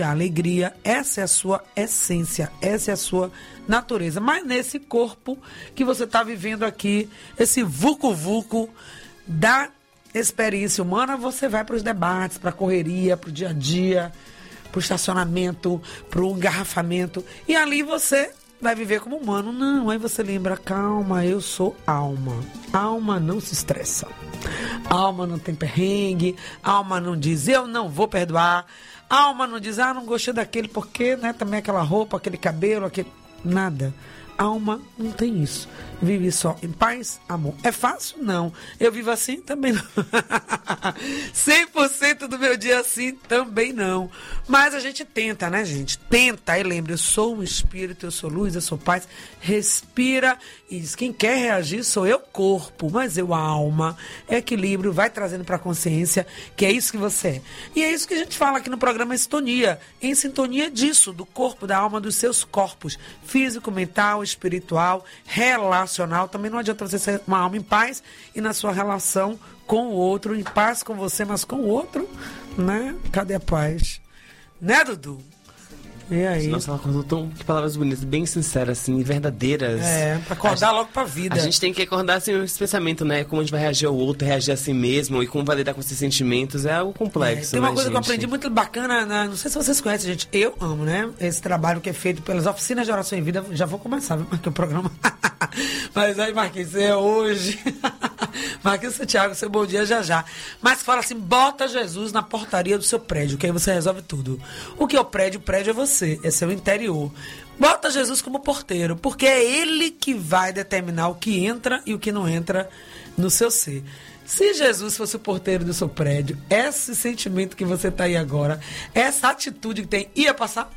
a alegria, essa é a sua essência, essa é a sua natureza. Mas nesse corpo que você está vivendo aqui, esse vucu-vucu da experiência humana, você vai para os debates, para a correria, para o dia a dia, para o estacionamento, para o engarrafamento, e ali você vai viver como humano. Não, aí você lembra, calma, eu sou alma. Alma não se estressa. Alma não tem perrengue. Alma não diz, eu não vou perdoar. Alma não diz, não gostei daquele porque, né, também aquela roupa, aquele cabelo, aquele... Nada. Alma não tem isso. Vive só em paz, amor. É fácil? Não. Eu vivo assim? Também não. 100% do meu dia assim? Também não. Mas a gente tenta, né, gente? Tenta. Aí lembra, eu sou um espírito, eu sou luz, eu sou paz. Respira e diz, quem quer reagir sou eu, corpo, mas eu, alma. Equilíbrio, vai trazendo para a consciência que é isso que você é. E é isso que a gente fala aqui no programa Sintonia. Em sintonia disso, do corpo, da alma, dos seus corpos. Físico, mental, espiritual, relacional. Também não adianta você ser uma alma em paz e na sua relação com o outro, em paz com você, mas com o outro, né? Cadê a paz? Né, Dudu? E aí? Nossa, ela contou que palavras bonitas, bem sinceras, assim, verdadeiras. Pra acordar logo pra vida. A gente tem que acordar, assim, esse pensamento, né? Como a gente vai reagir ao outro, reagir a si mesmo e como vai lidar com esses sentimentos. É algo complexo, tem uma coisa gente? que eu aprendi muito bacana, não sei se vocês conhecem, gente. Eu amo, né? Esse trabalho que é feito pelas oficinas de oração em vida. Já vou começar, viu? Porque o programa... Mas aí, Marquinhos, é hoje. Marquinhos Santiago, seu bom dia já. Mas fala assim, bota Jesus na portaria do seu prédio, que aí você resolve tudo. O que é o prédio é você, é seu interior. Bota Jesus como porteiro, porque é ele que vai determinar o que entra e o que não entra no seu ser. Se Jesus fosse o porteiro do seu prédio, esse sentimento que você está aí agora, essa atitude que tem, ia passar?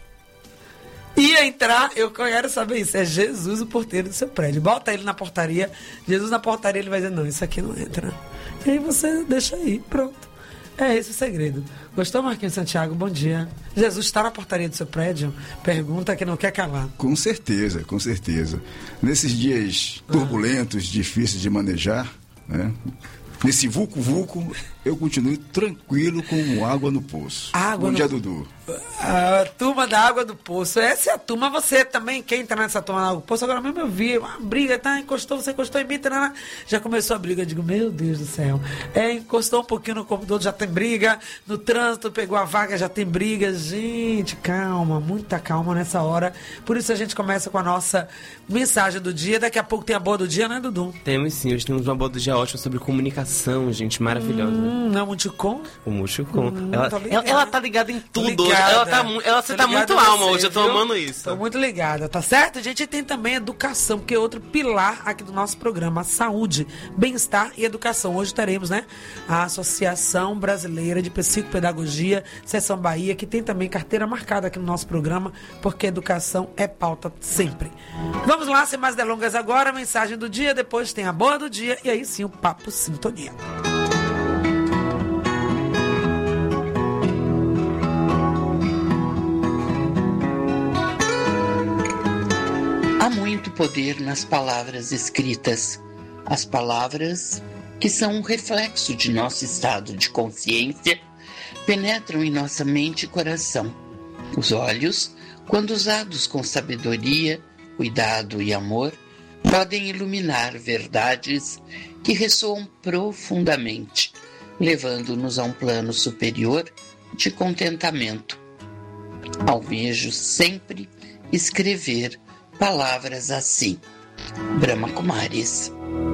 Ia entrar, eu quero saber isso. É Jesus o porteiro do seu prédio. Bota ele na portaria. Jesus na portaria, ele vai dizer, não, isso aqui não entra. E aí você deixa aí, pronto. É esse o segredo. Gostou, Marquinhos Santiago? Bom dia. Jesus está na portaria do seu prédio? Pergunta que não quer calar. Com certeza, com certeza. Nesses dias turbulentos, difíceis de manejar, né? Nesse vulco-vulco, eu continuo tranquilo como água no poço. Bom dia, Dudu. A turma da água do poço. Essa é a turma. Você também quer entrar nessa turma da água do poço? Agora mesmo eu vi uma briga, tá? Você encostou em mim, tá? Já começou a briga. Eu digo, meu Deus do céu. Encostou um pouquinho no corpo do outro, já tem briga. No trânsito, pegou a vaga, já tem briga. Gente, calma, muita calma nessa hora. Por isso a gente começa com a nossa mensagem do dia. Daqui a pouco tem a boa do dia, né, Dudu? Temos sim. Hoje temos uma boa do dia ótima sobre comunicação, gente. Maravilhosa. Não é o Multicom? O Multicom. Ela tá ligada em tudo. Você tá muito alma hoje, eu tô amando isso. Tô muito ligada, tá certo? A gente tem também educação, que é outro pilar aqui do nosso programa, saúde, bem-estar e educação. Hoje teremos, né, a Associação Brasileira de Psicopedagogia, Seção Bahia, que tem também carteira marcada aqui no nosso programa, porque educação é pauta sempre. Vamos lá, sem mais delongas agora, a mensagem do dia, depois tem a boa do dia e aí sim o Papo Sintonia. Há muito poder nas palavras escritas. As palavras, que são um reflexo de nosso estado de consciência, penetram em nossa mente e coração. Os olhos, quando usados com sabedoria, cuidado e amor, podem iluminar verdades que ressoam profundamente, levando-nos a um plano superior de contentamento. Almejo sempre escrever palavras assim. Brahma Kumaris.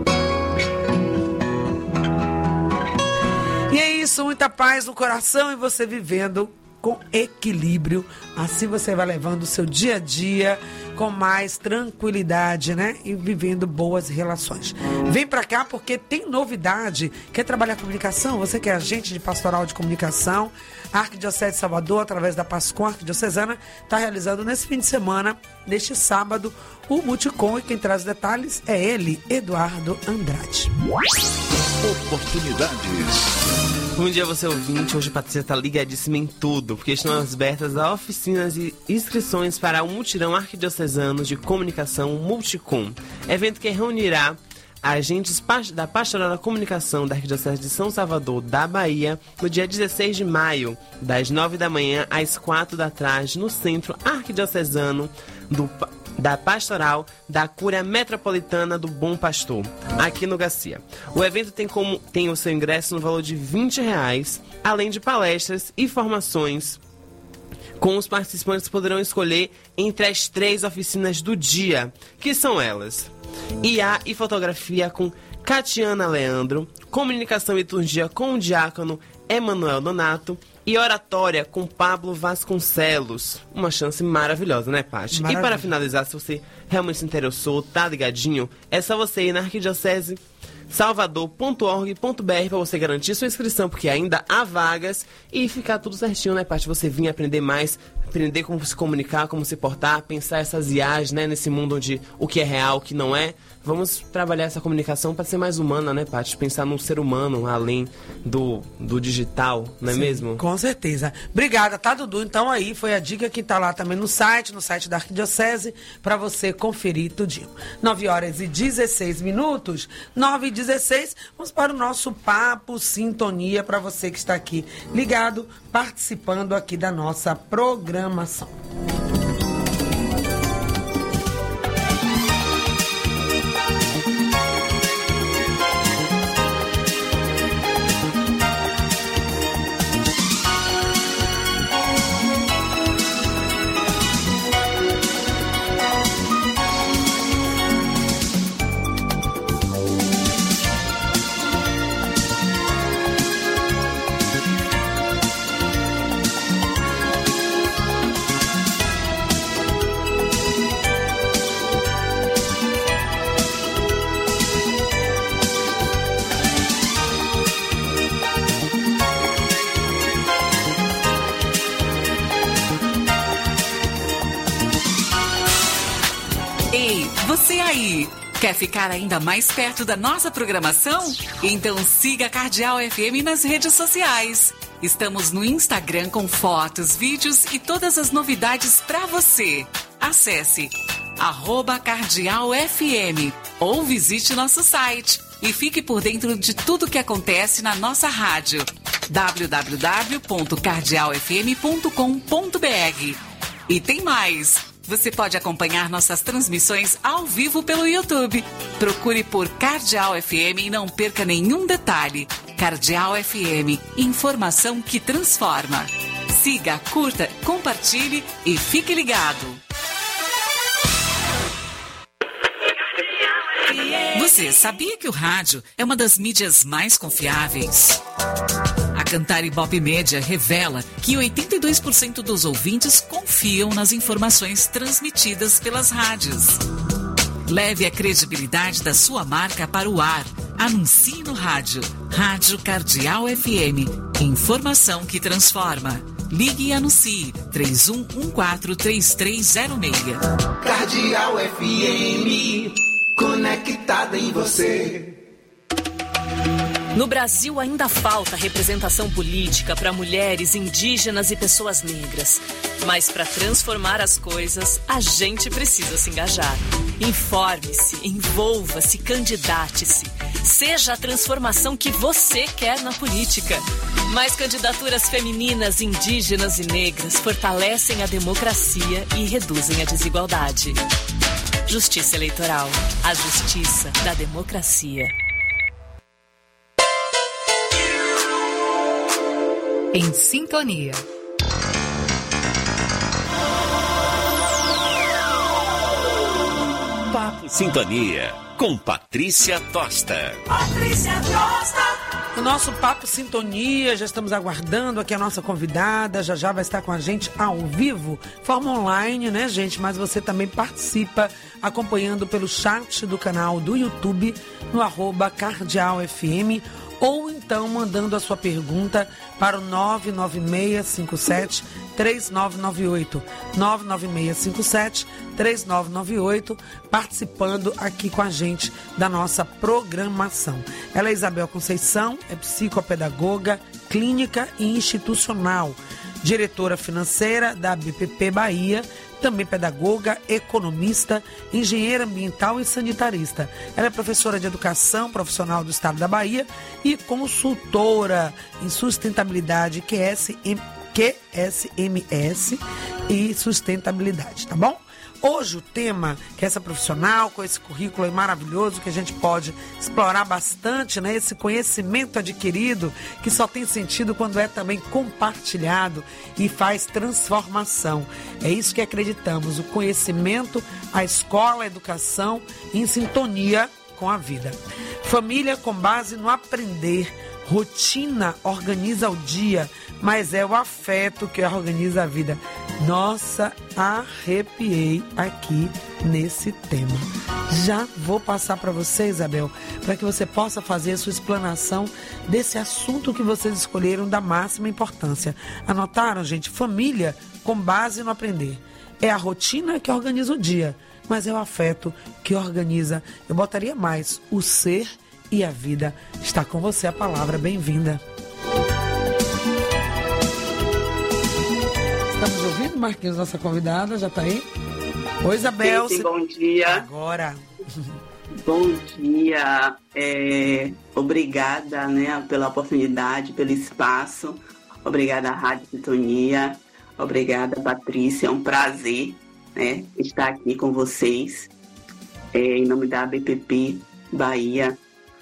E é isso, muita paz no coração e você vivendo com equilíbrio. Assim você vai levando o seu dia a dia com mais tranquilidade, né? E vivendo boas relações. Vem pra cá porque tem novidade. Quer trabalhar comunicação? Você que é agente de pastoral de comunicação, a Arquidiocese de Salvador, através da Pascom Arquidiocesana, está realizando nesse fim de semana, neste sábado, o Multicom, e quem traz detalhes é ele, Eduardo Andrade. Oportunidades. Bom dia, você ouvinte. Hoje a Patrícia está ligadíssima em tudo, porque estão abertas as oficinas e inscrições para o Mutirão Arquidiocesano de Comunicação Multicom, evento que reunirá agentes da Pastoral da Comunicação da Arquidiocese de São Salvador, da Bahia, no dia 16 de maio, das 9 da manhã às 4 da tarde, no Centro Arquidiocesano da Pastoral da Cúria Metropolitana do Bom Pastor, aqui no Garcia. O evento tem o seu ingresso no valor de R$20, além de palestras e formações, com os participantes poderão escolher entre as 3 oficinas do dia, que são elas: IA e Fotografia com Catiana Leandro, Comunicação e Liturgia com o diácono Emanuel Donato e Oratória com Pablo Vasconcelos. Uma chance maravilhosa, né, Paty? E para finalizar, se você realmente se interessou, tá ligadinho, é só você ir na Arquidiocese salvador.org.br para você garantir sua inscrição, porque ainda há vagas, e ficar tudo certinho, né, Paty? Você vir aprender mais, aprender como se comunicar, como se portar, pensar essas viagens, né, nesse mundo onde o que é real, o que não é. Vamos trabalhar essa comunicação para ser mais humana, né, Paty? Pensar num ser humano além do digital, não é mesmo? Com certeza. Obrigada, tá, Dudu? Então aí foi a dica que tá lá também no site da Arquidiocese, para você conferir tudinho. 9h16, 9h16, vamos para o nosso Papo Sintonia, para você que está aqui ligado, participando aqui da nossa programação. Você aí, quer ficar ainda mais perto da nossa programação? Então siga a Cardeal FM nas redes sociais. Estamos no Instagram com fotos, vídeos e todas as novidades para você. Acesse @cardealfm ou visite nosso site e fique por dentro de tudo que acontece na nossa rádio. www.cardealfm.com.br. E tem mais! Você pode acompanhar nossas transmissões ao vivo pelo YouTube. Procure por Cardeal FM e não perca nenhum detalhe. Cardeal FM, informação que transforma. Siga, curta, compartilhe e fique ligado. Você sabia que o rádio é uma das mídias mais confiáveis? A Cantar Ibope Média revela que 82% dos ouvintes confiam nas informações transmitidas pelas rádios. Leve a credibilidade da sua marca para o ar. Anuncie no rádio. Rádio Cardeal FM. Informação que transforma. Ligue e anuncie. 31143306. Cardeal FM. Conectada em você. No Brasil ainda falta representação política para mulheres, indígenas e pessoas negras. Mas para transformar as coisas, a gente precisa se engajar. Informe-se, envolva-se, candidate-se. Seja a transformação que você quer na política. Mais candidaturas femininas, indígenas e negras fortalecem a democracia e reduzem a desigualdade. Justiça Eleitoral. A justiça da democracia. Em sintonia. Papo Sintonia, com Patrícia Tosta. Patrícia Tosta. O nosso Papo Sintonia, já estamos aguardando aqui a nossa convidada, já vai estar com a gente ao vivo, forma online, né, gente? Mas você também participa acompanhando pelo chat do canal do YouTube, no @cardealfm, ou então mandando a sua pergunta para o 99657-3998. 99657-3998, participando aqui com a gente da nossa programação. Ela é Isabel Conceição, é psicopedagoga, clínica e institucional. diretora financeira da BPP Bahia, também pedagoga, economista, engenheira ambiental e sanitarista. Ela é professora de educação profissional do estado da Bahia e consultora em sustentabilidade QSMS e sustentabilidade, tá bom? Hoje o tema que essa profissional, com esse currículo aí maravilhoso, que a gente pode explorar bastante, né? Esse conhecimento adquirido, que só tem sentido quando é também compartilhado e faz transformação. É isso que acreditamos, o conhecimento, a escola, a educação em sintonia com a vida. Família com base no aprender. Rotina organiza o dia, mas é o afeto que organiza a vida. Nossa, arrepiei aqui nesse tema. Já vou passar para você, Isabel, para que você possa fazer a sua explanação desse assunto que vocês escolheram da máxima importância. Anotaram, gente? Família com base no aprender. É a rotina que organiza o dia, mas é o afeto que organiza, eu botaria mais, o ser e a vida. Está com você a palavra, bem-vinda. Estamos ouvindo, Marquinhos, nossa convidada, já está aí? Oi, Isabel. Sim, bom dia. Agora. Bom dia. Obrigada, né, pela oportunidade, pelo espaço. Obrigada à Rádio Sintonia. Obrigada, Patrícia. É um prazer, né, estar aqui com vocês, em nome da BPP Bahia.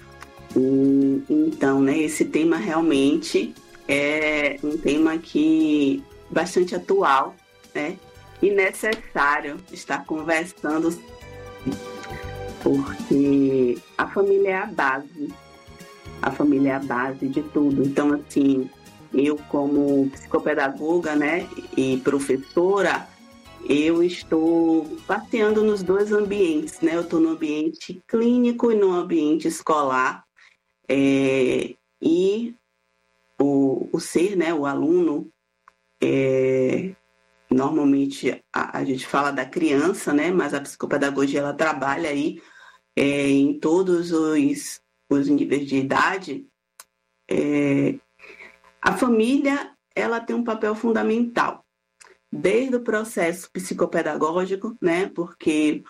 Então, né, esse tema realmente é um tema que bastante atual, né, e necessário estar conversando, porque a família é a base de tudo. Então, assim, eu como psicopedagoga, né, e professora, eu estou passeando nos dois ambientes, né, eu estou no ambiente clínico e no ambiente escolar. E o ser, né, o aluno, normalmente a gente fala da criança, né, mas a psicopedagogia ela trabalha aí em todos os níveis de idade. A família ela tem um papel fundamental, desde o processo psicopedagógico, né, porque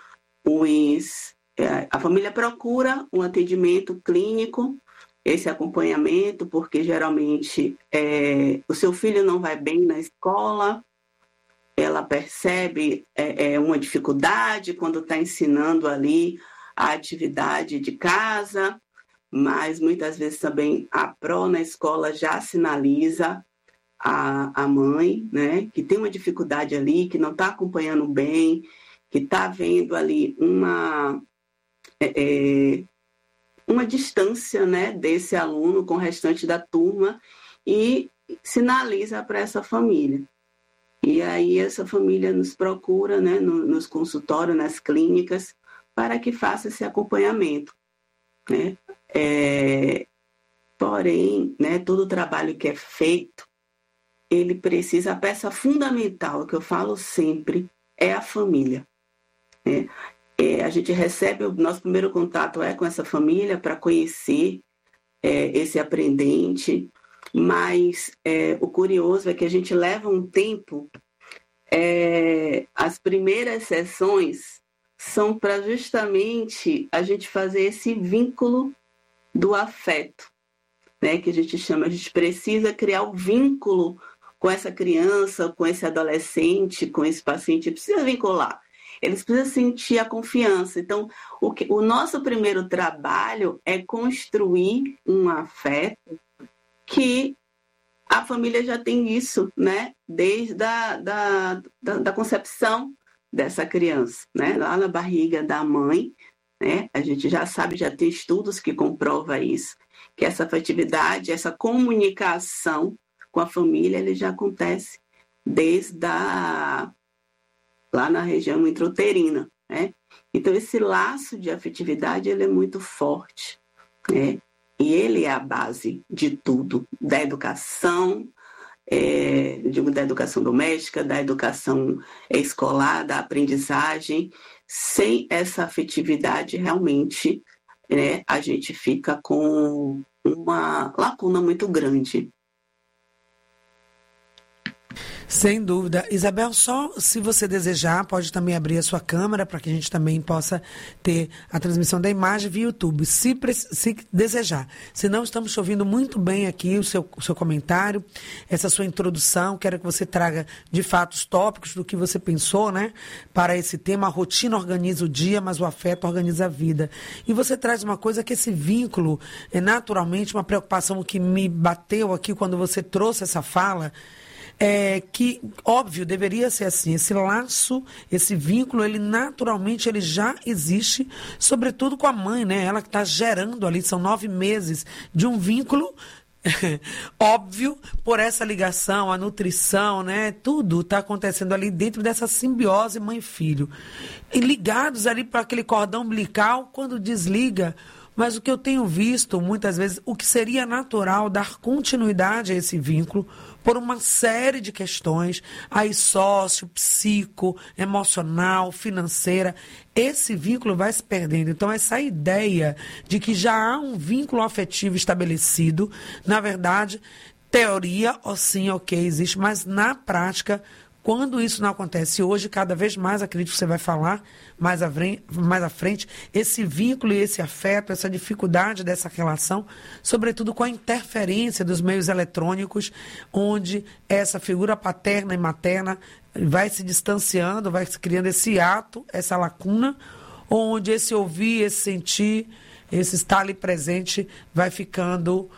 a família procura um atendimento clínico, esse acompanhamento, porque geralmente o seu filho não vai bem na escola, ela percebe uma dificuldade quando está ensinando ali a atividade de casa, mas muitas vezes também a pró na escola já sinaliza a mãe, né, que tem uma dificuldade ali, que não está acompanhando bem, que está vendo ali uma distância, né, desse aluno com o restante da turma e sinaliza para essa família. E aí essa família nos procura, né, nos consultórios, nas clínicas, para que faça esse acompanhamento, né? Porém, né, todo o trabalho que é feito, ele precisa, a peça fundamental, que eu falo sempre, é a família, né? A gente recebe, o nosso primeiro contato com essa família para conhecer esse aprendente, mas o curioso é que a gente leva um tempo, as primeiras sessões são para justamente a gente fazer esse vínculo do afeto, né, que a gente precisa criar o vínculo com essa criança, com esse adolescente, com esse paciente, precisa vincular. Eles precisam sentir a confiança. Então, o nosso primeiro trabalho é construir um afeto que a família já tem isso, né? Desde da concepção dessa criança, né? Lá na barriga da mãe, né? A gente já sabe, já tem estudos que comprovam isso, que essa afetividade, essa comunicação com a família, ele já acontece desde lá na região intrauterina, né? Então, esse laço de afetividade, ele é muito forte, né? E ele é a base de tudo, da educação, da educação doméstica, da educação escolar, da aprendizagem. Sem essa afetividade, realmente, né, a gente fica com uma lacuna muito grande. Sem dúvida. Isabel, só se você desejar, pode também abrir a sua câmera para que a gente também possa ter a transmissão da imagem via YouTube, se desejar. Se não, estamos te ouvindo muito bem aqui, o seu comentário, essa sua introdução. Quero que você traga, de fato, os tópicos do que você pensou, né, para esse tema. A rotina organiza o dia, mas o afeto organiza a vida. E você traz uma coisa que esse vínculo é naturalmente uma preocupação que me bateu aqui quando você trouxe essa fala, que, óbvio, deveria ser assim. Esse laço, esse vínculo, ele naturalmente ele já existe, sobretudo com a mãe, né? Ela que está gerando ali, são 9 meses de um vínculo óbvio, por essa ligação, a nutrição, né? Tudo está acontecendo ali dentro dessa simbiose mãe-filho. E ligados ali para aquele cordão umbilical, quando desliga. Mas o que eu tenho visto, muitas vezes, o que seria natural dar continuidade a esse vínculo por uma série de questões, aí sócio, psico, emocional, financeira, esse vínculo vai se perdendo. Então, essa ideia de que já há um vínculo afetivo estabelecido, na verdade, teoria, sim, ok, existe, mas na prática, quando isso não acontece hoje, cada vez mais, acredito que você vai falar mais à frente, esse vínculo e esse afeto, essa dificuldade dessa relação, sobretudo com a interferência dos meios eletrônicos, onde essa figura paterna e materna vai se distanciando, vai se criando esse ato, essa lacuna, onde esse ouvir, esse sentir, esse estar ali presente vai ficando,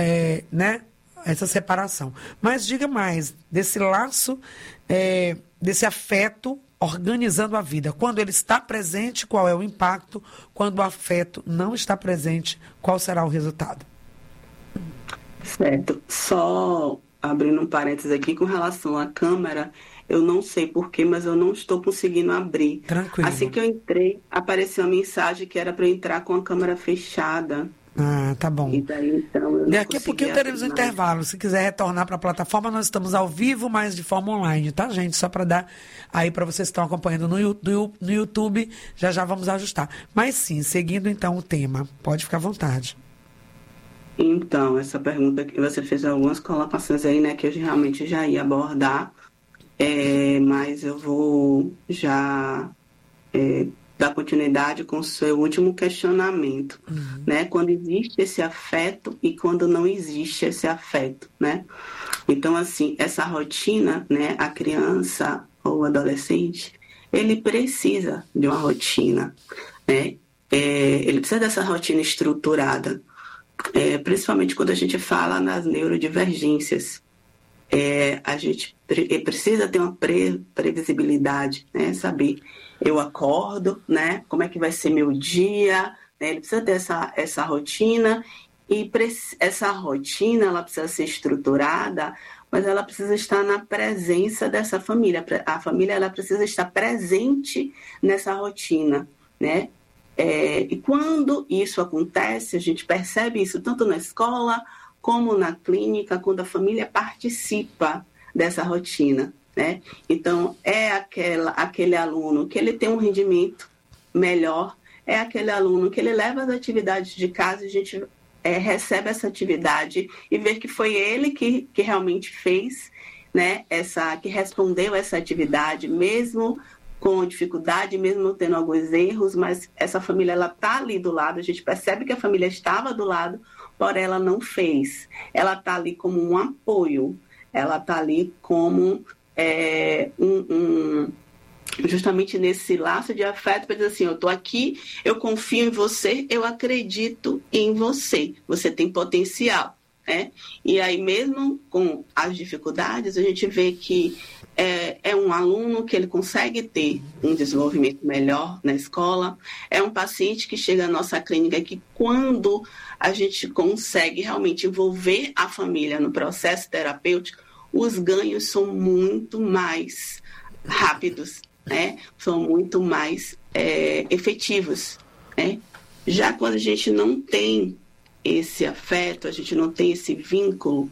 essa separação. Mas diga mais, desse laço, desse afeto organizando a vida. Quando ele está presente, qual é o impacto? Quando o afeto não está presente, qual será o resultado? Certo. Só abrindo um parênteses aqui com relação à câmera, eu não sei porquê, mas eu não estou conseguindo abrir. Tranquilo. Assim que eu entrei, apareceu a mensagem que era para eu entrar com a câmera fechada. Ah, tá bom. E daí, então, eu Daqui a pouquinho teremos um intervalo. Se quiser retornar para a plataforma, nós estamos ao vivo, mas de forma online, tá, gente? Só para dar aí para vocês que estão acompanhando no YouTube, já vamos ajustar. Mas sim, seguindo então o tema, pode ficar à vontade. Então, essa pergunta que você fez algumas colocações aí, né, que eu realmente já ia abordar, mas eu vou já dar continuidade com o seu último questionamento, né? Quando existe esse afeto e quando não existe esse afeto, né? Então, assim, essa rotina, né? A criança ou o adolescente, ele precisa de uma rotina, né? Ele precisa dessa rotina estruturada, principalmente quando a gente fala nas neurodivergências. A gente precisa ter uma previsibilidade, né? Saber, eu acordo, né? Como é que vai ser meu dia, né? Ele precisa ter essa rotina, e essa rotina ela precisa ser estruturada, mas ela precisa estar na presença dessa família. A família ela precisa estar presente nessa rotina, né? E quando isso acontece, a gente percebe isso tanto na escola como na clínica, quando a família participa dessa rotina, né? Então, aquele aluno que ele tem um rendimento melhor, é aquele aluno que ele leva as atividades de casa, a gente recebe essa atividade e vê que foi ele que realmente fez, né? Que respondeu essa atividade, mesmo com dificuldade, mesmo tendo alguns erros, mas essa família ela está ali do lado, a gente percebe que a família estava do lado, porém ela não fez. Ela está ali como um apoio, ela está ali como justamente nesse laço de afeto para dizer assim, eu estou aqui, eu confio em você, eu acredito em você, você tem potencial, né? E aí mesmo com as dificuldades, a gente vê que é um aluno que ele consegue ter um desenvolvimento melhor na escola, é um paciente que chega à nossa clínica que quando a gente consegue realmente envolver a família no processo terapêutico, os ganhos são muito mais rápidos, né? São muito mais efetivos, né? Já quando a gente não tem esse afeto, a gente não tem esse vínculo,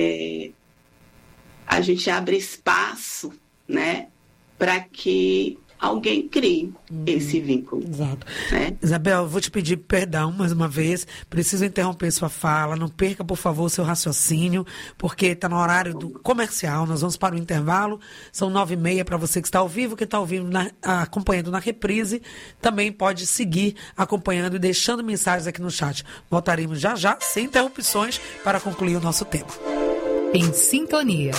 a gente abre espaço, né, para que alguém crie esse vínculo. Exato. Né? Isabel, eu vou te pedir perdão mais uma vez, preciso interromper sua fala, não perca, por favor, o seu raciocínio, porque está no horário do comercial, nós vamos para o intervalo, são 9h30 para você que está ao vivo, que está ao vivo acompanhando na reprise, também pode seguir acompanhando e deixando mensagens aqui no chat. Voltaremos já, sem interrupções, para concluir o nosso tema. Em Sintonia.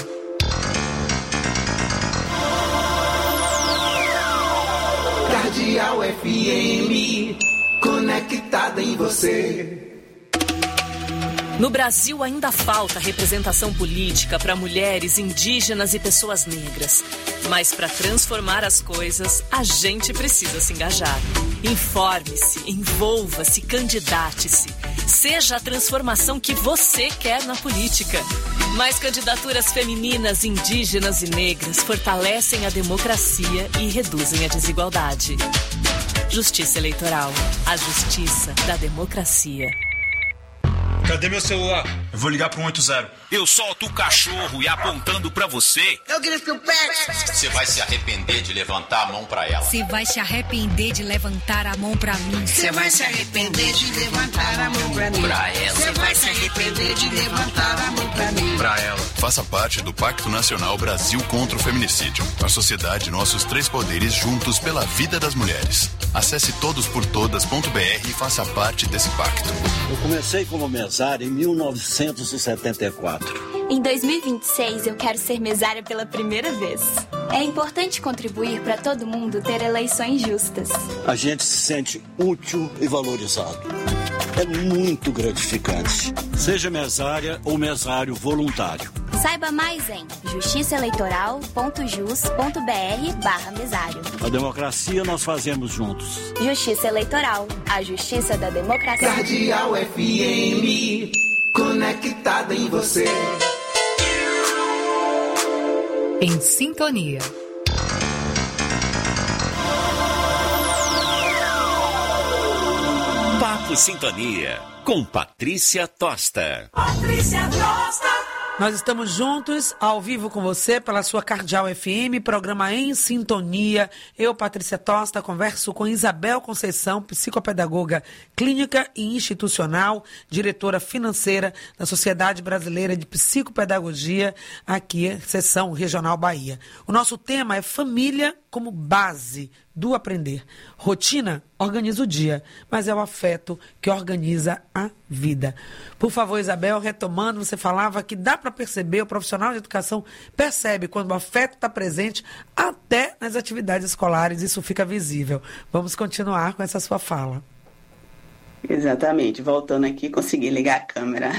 Cardeal FM, conectada em você. No Brasil ainda falta representação política para mulheres, indígenas e pessoas negras. Mas para transformar as coisas, a gente precisa se engajar. Informe-se, envolva-se, candidate-se. Seja a transformação que você quer na política. Mais candidaturas femininas, indígenas e negras fortalecem a democracia e reduzem a desigualdade. Justiça Eleitoral. A justiça da democracia. Cadê meu celular? Eu vou ligar pro 180. Eu solto o cachorro e apontando pra você. Eu grito o pé. Você vai se arrepender de levantar a mão pra ela. Você vai se arrepender de levantar a mão pra mim. Você vai se arrepender de levantar a mão pra mim. Pra ela. Você vai se arrepender de levantar a mão pra mim. Pra ela. Faça parte do Pacto Nacional Brasil contra o Feminicídio. A sociedade, nossos 3 poderes juntos pela vida das mulheres. Acesse todosportodas.br e faça parte desse pacto. Eu comecei como mesário em 1974. Em 2026, eu quero ser mesária pela primeira vez. É importante contribuir para todo mundo ter eleições justas. A gente se sente útil e valorizado. É muito gratificante. Seja mesária ou mesário voluntário. Saiba mais em justiçaeleitoral.jus.br/mesário. A democracia nós fazemos juntos. Justiça Eleitoral, a justiça da democracia. Cardeal FM, conectada em você. Em Sintonia. Papo Sintonia, com Patrícia Tosta. Patrícia Tosta. Nós estamos juntos, ao vivo com você, pela sua Cardeal FM, programa Em Sintonia. Eu, Patrícia Tosta, converso com Isabel Conceição, psicopedagoga clínica e institucional, diretora financeira da Sociedade Brasileira de Psicopedagogia, aqui, seção Regional Bahia. O nosso tema é família como base do aprender. Rotina organiza o dia, mas é o afeto que organiza a vida. Por favor, Isabel, retomando, você falava que dá para perceber, o profissional de educação percebe quando o afeto está presente até nas atividades escolares, isso fica visível. Vamos continuar com essa sua fala. Exatamente, voltando aqui, consegui ligar a câmera.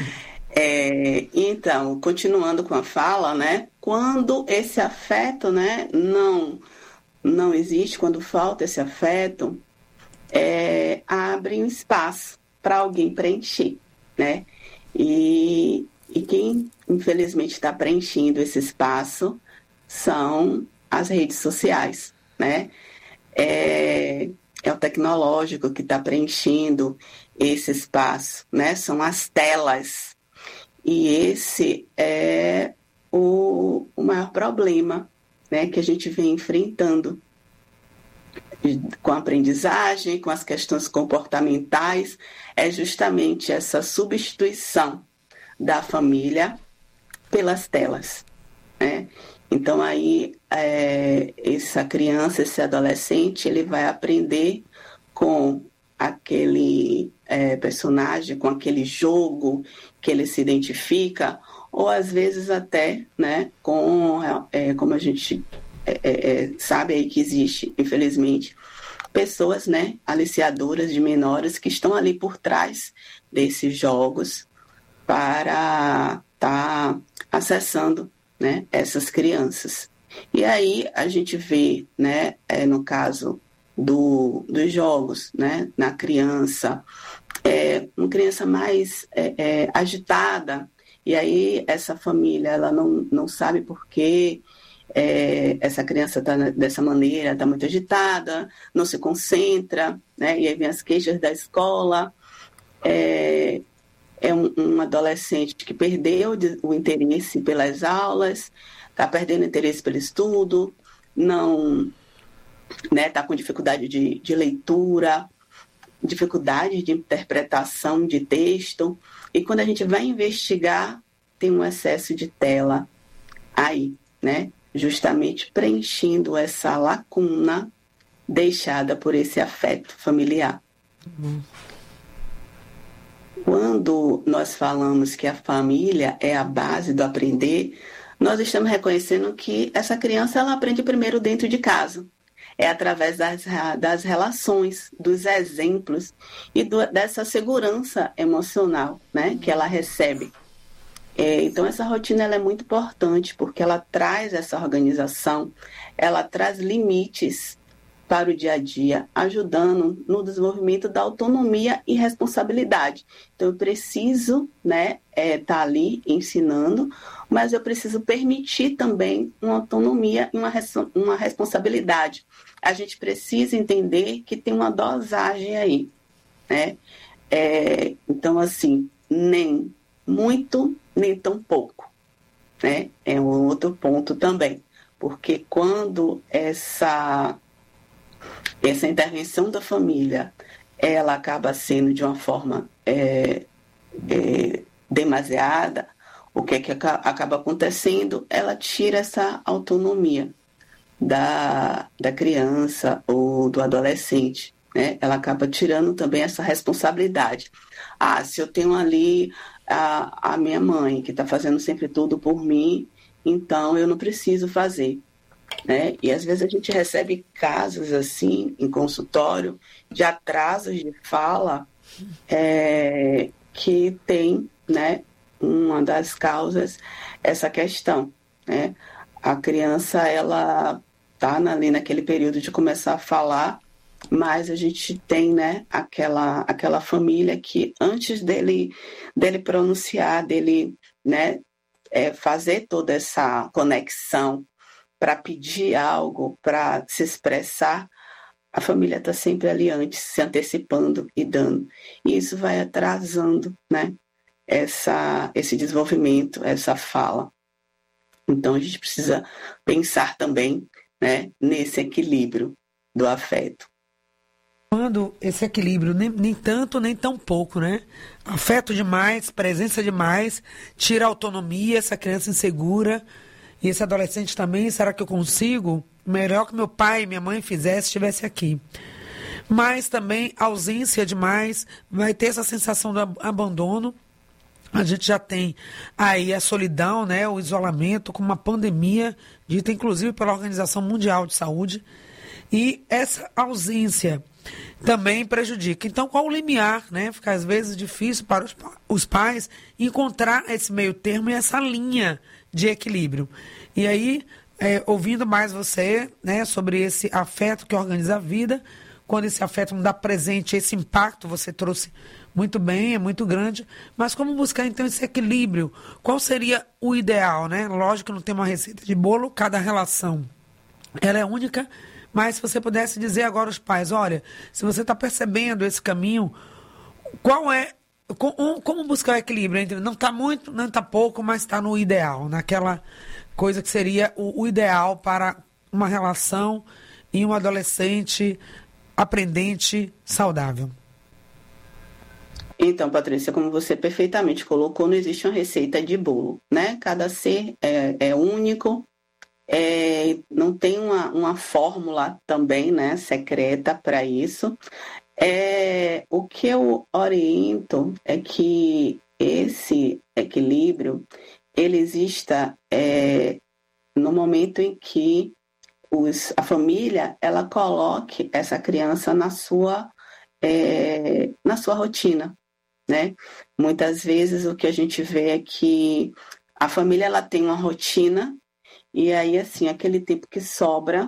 Então, continuando com a fala, né? Quando esse afeto, né, não existe, quando falta esse afeto, abre um espaço para alguém preencher, né? E quem, infelizmente, está preenchendo esse espaço são as redes sociais, né? É o tecnológico que está preenchendo esse espaço, né? São as telas. E esse é o maior problema, né, que a gente vem enfrentando com a aprendizagem, com as questões comportamentais, é justamente essa substituição da família pelas telas, né? Então, aí, essa criança, esse adolescente, ele vai aprender com aquele personagem, com aquele jogo que ele se identifica, ou às vezes até, né, como a gente sabe aí que existe, infelizmente, pessoas, né, aliciadoras de menores que estão ali por trás desses jogos para estar acessando, né, essas crianças. E aí a gente vê, né, no caso dos jogos, né, na criança, uma criança mais agitada, e aí essa família ela não sabe por que essa criança está dessa maneira, está muito agitada, não se concentra, né, e aí vem as queixas da escola. Um adolescente que perdeu o interesse pelas aulas, está perdendo interesse pelo estudo, não né, tá com dificuldade de leitura, dificuldade de interpretação de texto, e quando a gente vai investigar, tem um excesso de tela aí, né, justamente preenchendo essa lacuna deixada por esse afeto familiar. Quando nós falamos que a família é a base do aprender, nós estamos reconhecendo que essa criança ela aprende primeiro dentro de casa. É através das relações, dos exemplos e dessa segurança emocional, né, que ela recebe. Então, essa rotina ela é muito importante porque ela traz essa organização, ela traz limites para o dia a dia, ajudando no desenvolvimento da autonomia e responsabilidade. Então, eu preciso, né, tá ali ensinando, mas eu preciso permitir também uma autonomia e uma responsabilidade. A gente precisa entender que tem uma dosagem aí, né? Então, assim, nem muito, nem tão pouco, né? É um outro ponto também, porque quando essa intervenção da família, ela acaba sendo de uma forma demasiada, o que acaba acontecendo? Ela tira essa autonomia da criança ou do adolescente, né? Ela acaba tirando também essa responsabilidade. Se eu tenho ali a minha mãe, que está fazendo sempre tudo por mim, então eu não preciso fazer. Né? E às vezes a gente recebe casos assim em consultório de atrasos de fala que tem, né, uma das causas essa questão, né? A criança ela tá ali naquele período de começar a falar, mas a gente tem, né, aquela família que antes dele pronunciar, dele, né, fazer toda essa conexão para pedir algo, para se expressar, a família está sempre ali antes, se antecipando e dando. E isso vai atrasando, né, esse desenvolvimento, essa fala. Então, a gente precisa pensar também, né, nesse equilíbrio do afeto. Quando esse equilíbrio, nem tanto, nem tão pouco, né? Afeto demais, presença demais, tira a autonomia, essa criança insegura. E esse adolescente também, será que eu consigo? Melhor que meu pai e minha mãe fizesse, estivesse aqui. Mas também ausência demais, vai ter essa sensação de abandono. A gente já tem aí a solidão, né, o isolamento, com uma pandemia, dita inclusive pela Organização Mundial de Saúde. E essa ausência também prejudica. Então, qual o limiar, né? Fica às vezes difícil para os pais encontrar esse meio termo e essa linha de equilíbrio. E aí, ouvindo mais você, né, sobre esse afeto que organiza a vida, quando esse afeto não dá presente, esse impacto você trouxe muito bem, é muito grande, mas como buscar então esse equilíbrio? Qual seria o ideal, né? Lógico que não tem uma receita de bolo, cada relação ela é única, mas se você pudesse dizer agora aos pais, olha, se você está percebendo esse caminho, como buscar o equilíbrio entre não está muito, não está pouco, mas está no ideal, naquela coisa que seria o ideal para uma relação e um adolescente aprendente saudável? Então, Patrícia, como você perfeitamente colocou, não existe uma receita de bolo, né? Cada ser é único, não tem uma fórmula também, né, secreta para isso. O que eu oriento é que esse equilíbrio ele exista no momento em que a família ela coloque essa criança na sua rotina, né? Muitas vezes o que a gente vê é que a família ela tem uma rotina e aí assim aquele tempo que sobra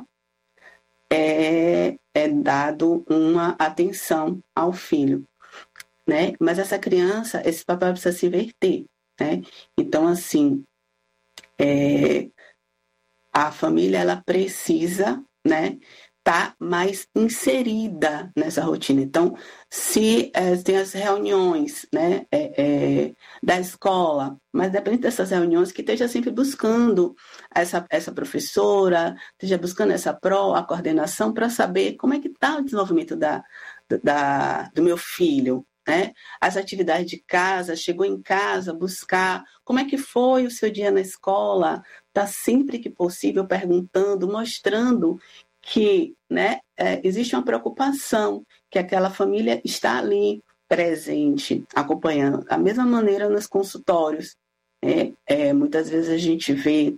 é dado uma atenção ao filho, né? Mas essa criança, esse papel precisa se inverter, né? Então, assim, a família, ela precisa, né, está mais inserida nessa rotina. Então, se tem as reuniões, né, da escola, mas depende dessas reuniões, que esteja sempre buscando essa professora, esteja buscando a coordenação para saber como é que está o desenvolvimento do meu filho, né? As atividades de casa, chegou em casa, buscar como é que foi o seu dia na escola, está sempre que possível perguntando, mostrando que, né, existe uma preocupação, que aquela família está ali presente, acompanhando. Da mesma maneira nos consultórios, muitas vezes a gente vê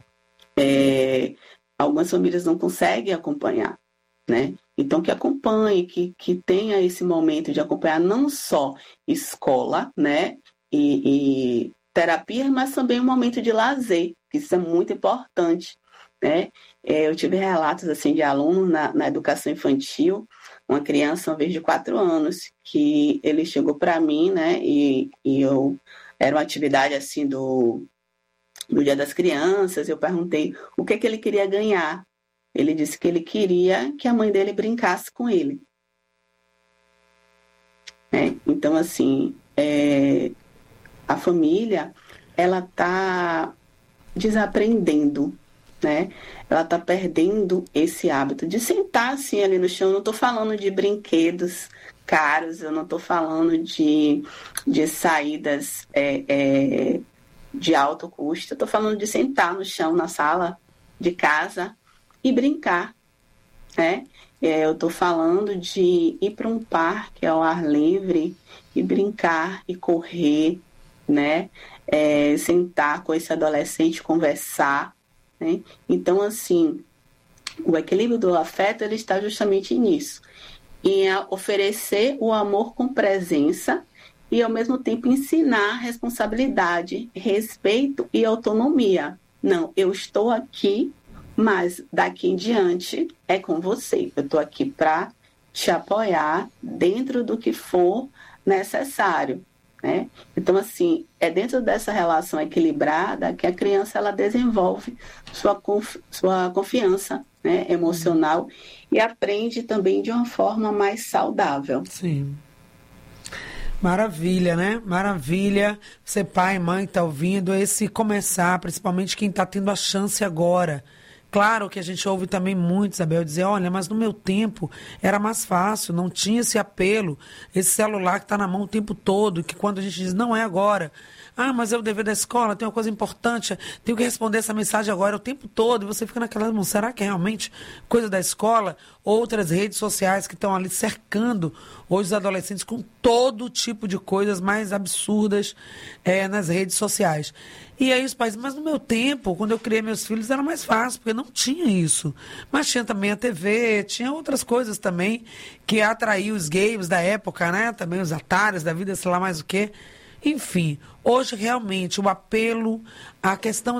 algumas famílias não conseguem acompanhar, né? Então que acompanhe, que tenha esse momento de acompanhar não só escola, né, e terapia, mas também um momento de lazer, que isso é muito importante, né? Eu tive relatos assim de alunos na educação infantil, uma criança, uma vez de 4 anos, que ele chegou para mim, né, e era uma atividade assim do Dia das Crianças, eu perguntei o que ele queria ganhar. Ele disse que ele queria que a mãe dele brincasse com ele. Então, assim, a família, ela está desaprendendo, né? Ela está perdendo esse hábito de sentar assim ali no chão. Eu não estou falando de brinquedos caros, eu não estou falando de saídas de alto custo, eu estou falando de sentar no chão, na sala de casa e brincar, né? Eu estou falando de ir para um parque ao ar livre e brincar e correr, né? Sentar com esse adolescente, conversar, né? Então, assim, o equilíbrio do afeto, ele está justamente nisso, em oferecer o amor com presença e, ao mesmo tempo, ensinar responsabilidade, respeito e autonomia. Não, eu estou aqui, mas daqui em diante é com você. Eu estou aqui para te apoiar dentro do que for necessário, né? Então, assim, é dentro dessa relação equilibrada que a criança ela desenvolve sua confiança, né, emocional, e aprende também de uma forma mais saudável. Sim. Maravilha, né? Maravilha. Você, pai, mãe, está ouvindo, esse começar, principalmente quem está tendo a chance agora. Claro que a gente ouve também muito, Isabel, dizer, olha, mas no meu tempo era mais fácil, não tinha esse apelo, esse celular que está na mão o tempo todo, que quando a gente diz, não é agora, mas é o dever da escola, tem uma coisa importante, tenho que responder essa mensagem agora o tempo todo, e você fica naquela, será que é realmente coisa da escola? Outras redes sociais que estão ali cercando hoje os adolescentes com todo tipo de coisas mais absurdas nas redes sociais. E aí os pais, mas no meu tempo, quando eu criei meus filhos, era mais fácil, porque não tinha isso. Mas tinha também a TV, tinha outras coisas também que atraíam os games da época, né? Também os Ataris da vida, sei lá mais o quê. Enfim, hoje realmente o apelo, a questão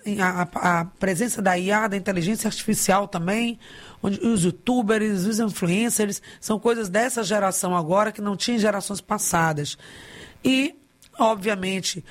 a presença da IA, da inteligência artificial também, onde os youtubers, os influencers, são coisas dessa geração agora que não tinha em gerações passadas. E, obviamente,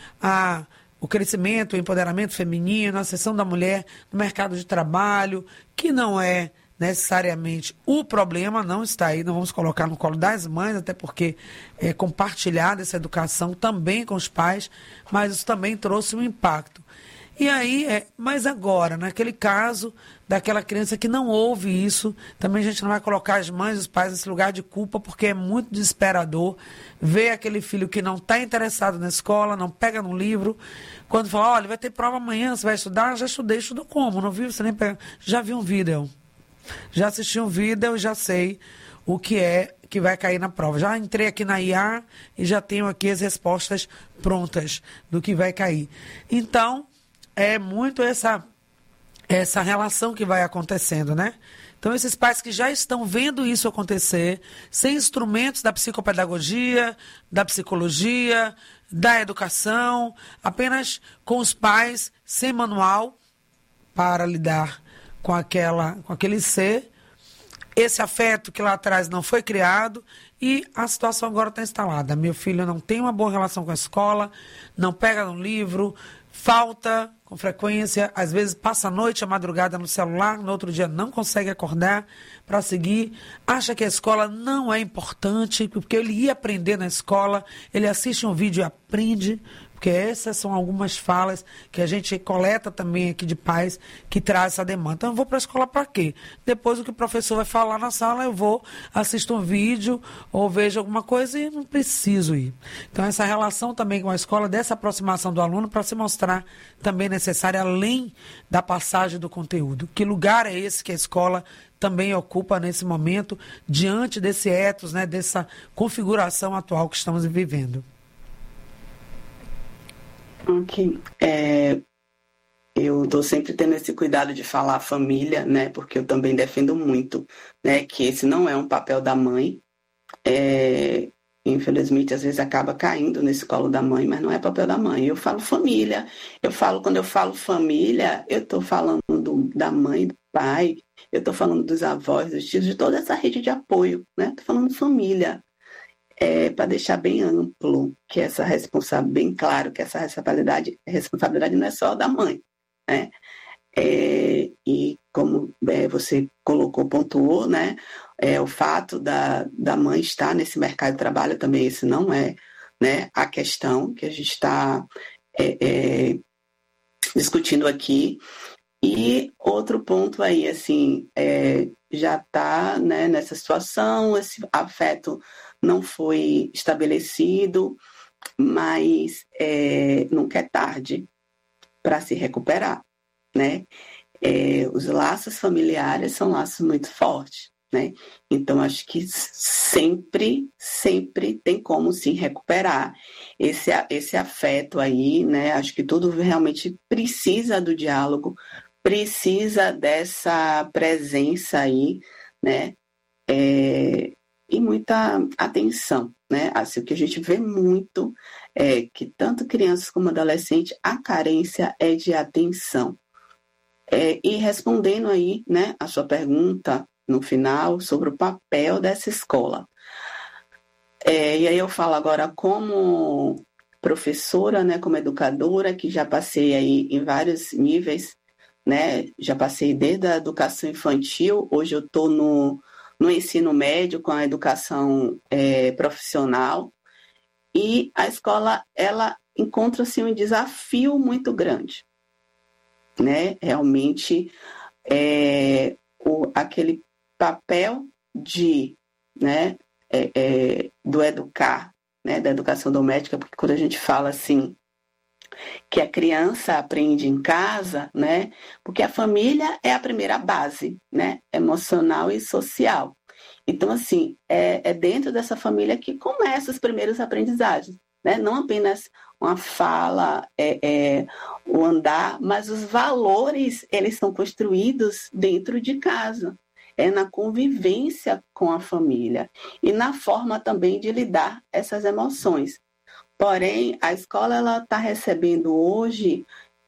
o crescimento, o empoderamento feminino, a ascensão da mulher no mercado de trabalho, que não é necessariamente o problema, não está aí, não vamos colocar no colo das mães, até porque é compartilhada essa educação também com os pais, mas isso também trouxe um impacto. E aí, mas agora, naquele caso daquela criança que não ouve isso, também a gente não vai colocar as mães e os pais nesse lugar de culpa, porque é muito desesperador ver aquele filho que não está interessado na escola, não pega no livro, quando fala, olha, vai ter prova amanhã, você vai estudar? Já estudei, estudo como? Não viu? Você nem pega. Já vi um vídeo. Já assisti um vídeo, já sei o que é que vai cair na prova. Já entrei aqui na IA e já tenho aqui as respostas prontas do que vai cair. Então, é muito essa relação que vai acontecendo, né? Então, esses pais que já estão vendo isso acontecer, sem instrumentos da psicopedagogia, da psicologia, da educação, apenas com os pais, sem manual para lidar com aquele ser, esse afeto que lá atrás não foi criado, e a situação agora está instalada. Meu filho não tem uma boa relação com a escola, não pega no livro, falta com frequência, às vezes passa a noite, a madrugada no celular, no outro dia não consegue acordar para seguir, acha que a escola não é importante, porque ele ia aprender na escola, ele assiste um vídeo e aprende, porque essas são algumas falas que a gente coleta também aqui de pais que traz essa demanda. Então, eu vou para a escola para quê? Depois o que o professor vai falar na sala, eu vou, assisto um vídeo ou vejo alguma coisa e não preciso ir. Então, essa relação também com a escola, dessa aproximação do aluno para se mostrar também necessária, além da passagem do conteúdo. Que lugar é esse que a escola também ocupa nesse momento, diante desse ethos, né, dessa configuração atual que estamos vivendo? Ok. Eu estou sempre tendo esse cuidado de falar família, né? Porque eu também defendo muito, né? Que esse não é um papel da mãe. Infelizmente, às vezes acaba caindo nesse colo da mãe, mas não é papel da mãe. Eu falo família. Quando eu falo família, eu estou falando da mãe, do pai, eu estou falando dos avós, dos tios, de toda essa rede de apoio, né? Estou falando família. Para deixar bem amplo, que essa responsabilidade, bem claro que essa responsabilidade não é só da mãe, né? E como você pontuou, né? O fato da mãe estar nesse mercado de trabalho também, esse não é, né, a questão que a gente está discutindo aqui. E outro ponto aí, assim, já está, né, nessa situação, esse afeto não foi estabelecido, mas nunca é tarde para se recuperar, né? Os laços familiares são laços muito fortes, né? Então, acho que sempre tem como se recuperar esse afeto aí, né? Acho que tudo realmente precisa do diálogo, precisa dessa presença aí, né? E muita atenção, né? Assim, o que a gente vê muito é que tanto crianças como adolescentes, a carência é de atenção. E respondendo aí, né, a sua pergunta no final sobre o papel dessa escola. E aí eu falo agora como professora, né, como educadora, que já passei aí em vários níveis, né? Já passei desde a educação infantil, hoje eu estou no ensino médio com a educação profissional, e a escola, ela encontra-se um desafio muito grande, né? Realmente, aquele papel de, né, do educar, né, da educação doméstica, porque quando a gente fala assim, que a criança aprende em casa, né? Porque a família é a primeira base, né? Emocional e social. Então, assim, é dentro dessa família que começam os primeiros aprendizagens, né? Não apenas uma fala, o andar, mas os valores, eles são construídos dentro de casa. Na convivência com a família e na forma também de lidar essas emoções. Porém, a escola está recebendo hoje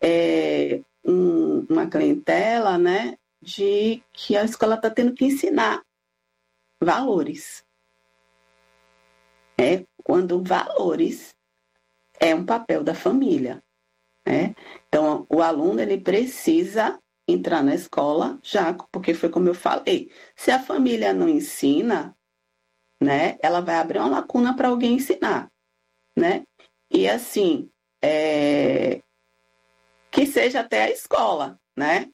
uma clientela, né, de que a escola está tendo que ensinar valores. Quando valores é um papel da família. Né? Então, o aluno ele precisa entrar na escola já, porque foi como eu falei. Se a família não ensina, né, ela vai abrir uma lacuna para alguém ensinar. Né? E assim, que seja até a escola, né?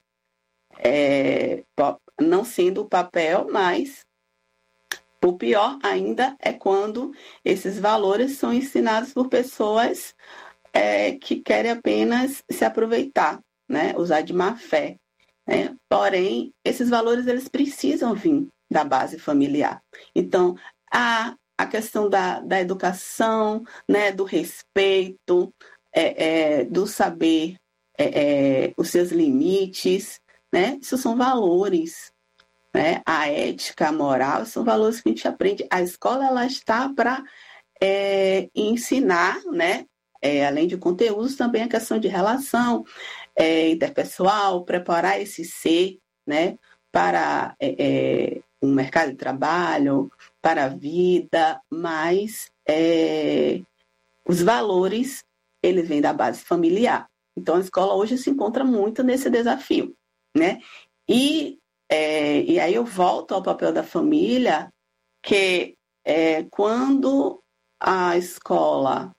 Não sendo o papel, mas o pior ainda é quando esses valores são ensinados por pessoas que querem apenas se aproveitar, né? Usar de má fé. Né? Porém, esses valores eles precisam vir da base familiar. Então, a questão da educação, né, do respeito, do saber os seus limites, né? Isso são valores, né? A ética, a moral, são valores que a gente aprende. A escola ela está para ensinar, né? Além de conteúdos, também a questão de relação interpessoal, preparar esse ser, né? Para um mercado de trabalho, para a vida, mas os valores, eles vêm da base familiar, Então, a escola hoje se encontra muito nesse desafio, né? E aí eu volto ao papel da família, que quando a escola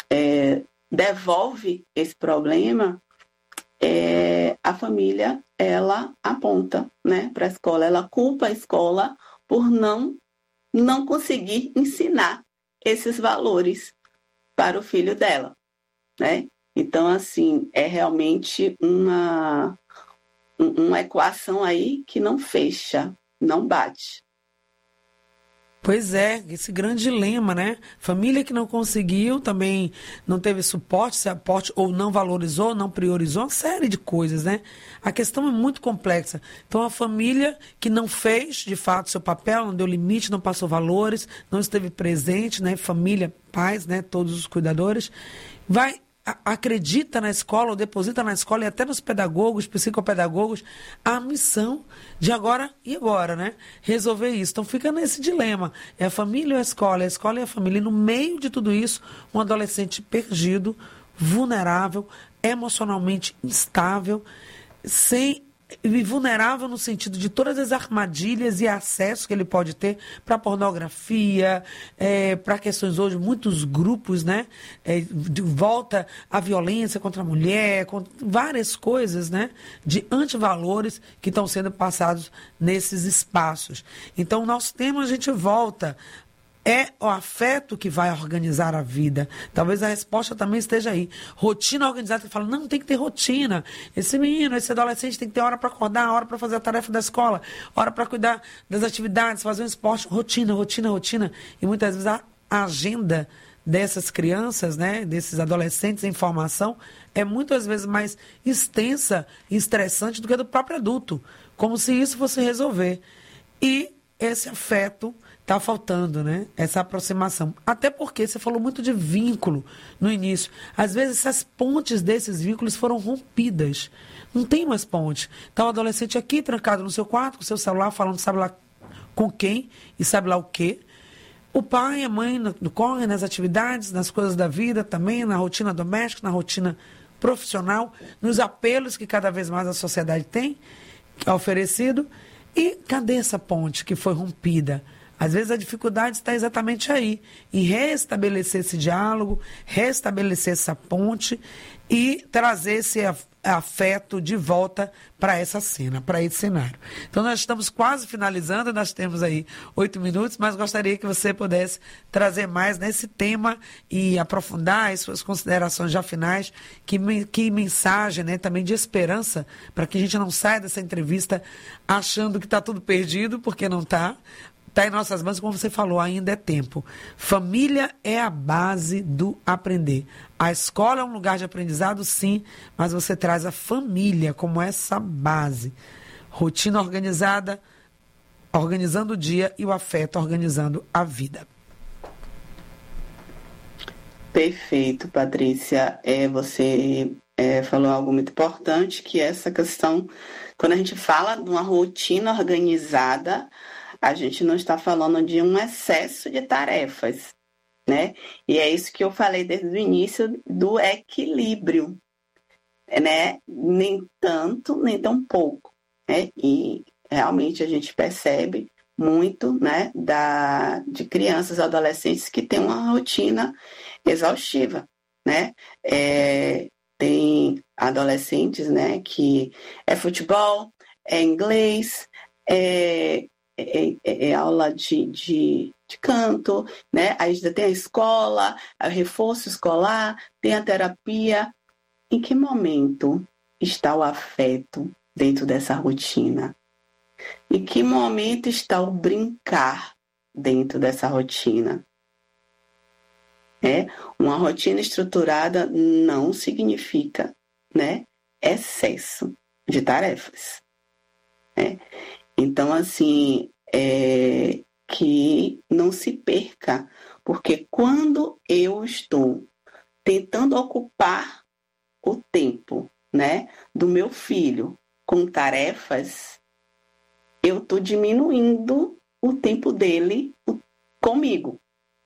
devolve esse problema, a família, ela aponta, né, para a escola, ela culpa a escola por não conseguir ensinar esses valores para o filho dela, né? Então, assim, é realmente uma equação aí que não fecha, não bate. Pois é, esse grande dilema, né? Família que não conseguiu, também não teve suporte, se aporte ou não valorizou, não priorizou, uma série de coisas, né? A questão é muito complexa. Então, a família que não fez, de fato, seu papel, não deu limite, não passou valores, não esteve presente, né? Família, pais, né? Todos os cuidadores, acredita na escola ou deposita na escola e até nos pedagogos, psicopedagogos, a missão de agora e agora, né? Resolver isso. Então fica nesse dilema. É a família ou a escola e a família. E no meio de tudo isso, um adolescente perdido, vulnerável, emocionalmente instável, vulnerável no sentido de todas as armadilhas e acessos que ele pode ter para pornografia, para questões hoje, muitos grupos, né, de volta à violência contra a mulher, contra várias coisas, né, de antivalores que estão sendo passados nesses espaços. Então, o nosso tema, a gente volta. É o afeto que vai organizar a vida. Talvez a resposta também esteja aí. Rotina organizada, que fala, não, tem que ter rotina. Esse menino, esse adolescente tem que ter hora para acordar, hora para fazer a tarefa da escola, hora para cuidar das atividades, fazer um esporte. Rotina. E muitas vezes a agenda dessas crianças, né, desses adolescentes em formação, é muitas vezes mais extensa e estressante do que a do próprio adulto. Como se isso fosse resolver. E esse afeto está faltando, né? Essa aproximação. Até porque você falou muito de vínculo no início. Às vezes essas pontes desses vínculos foram rompidas. Não tem mais ponte. Está o adolescente aqui, trancado no seu quarto, com o seu celular, falando sabe lá com quem e sabe lá o quê. O pai e a mãe correm nas atividades, nas coisas da vida também, na rotina doméstica, na rotina profissional, nos apelos que cada vez mais a sociedade tem oferecido. E cadê essa ponte que foi rompida? Às vezes a dificuldade está exatamente aí, em restabelecer esse diálogo, restabelecer essa ponte e trazer esse afeto de volta para essa cena, para esse cenário. Então nós estamos quase finalizando, nós temos aí 8 minutos, mas gostaria que você pudesse trazer mais nesse tema e aprofundar as suas considerações já finais, que mensagem, né, também de esperança, para que a gente não saia dessa entrevista achando que está tudo perdido, porque não está. Está em nossas mãos, como você falou, ainda é tempo. Família é a base do aprender. A escola é um lugar de aprendizado, sim, mas você traz a família como essa base. Rotina organizada, organizando o dia, e o afeto organizando a vida. Perfeito, Patrícia. Você falou algo muito importante, que é essa questão, quando a gente fala de uma rotina organizada, a gente não está falando de um excesso de tarefas, né? E é isso que eu falei desde o início do equilíbrio, né? Nem tanto, nem tão pouco, né? E realmente a gente percebe muito, né, de crianças e adolescentes que têm uma rotina exaustiva, né? Tem adolescentes, né, que é futebol, é inglês, é aula de canto, né? Aí já tem a escola, o reforço escolar, tem a terapia. Em que momento está o afeto dentro dessa rotina? Em que momento está o brincar dentro dessa rotina? Uma rotina estruturada não significa, né, excesso de tarefas, né? Então, assim, que não se perca, porque quando eu estou tentando ocupar o tempo, né, do meu filho com tarefas, eu estou diminuindo o tempo dele comigo.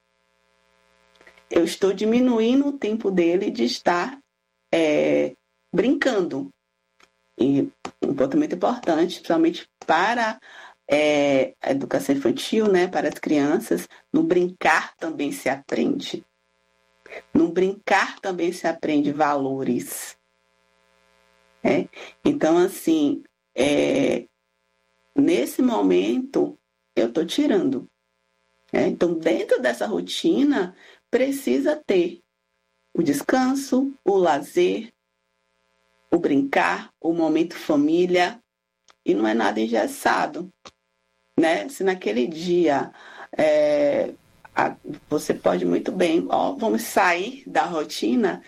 Eu estou diminuindo o tempo dele de estar brincando. E um ponto muito importante, principalmente para a educação infantil, né, para as crianças, no brincar também se aprende. No brincar também se aprende valores. Então, assim, nesse momento, eu estou tirando. Então, dentro dessa rotina, precisa ter o descanso, o lazer, o brincar, o momento família, e não é nada engessado, né? Se naquele dia você pode muito bem, vamos sair da rotina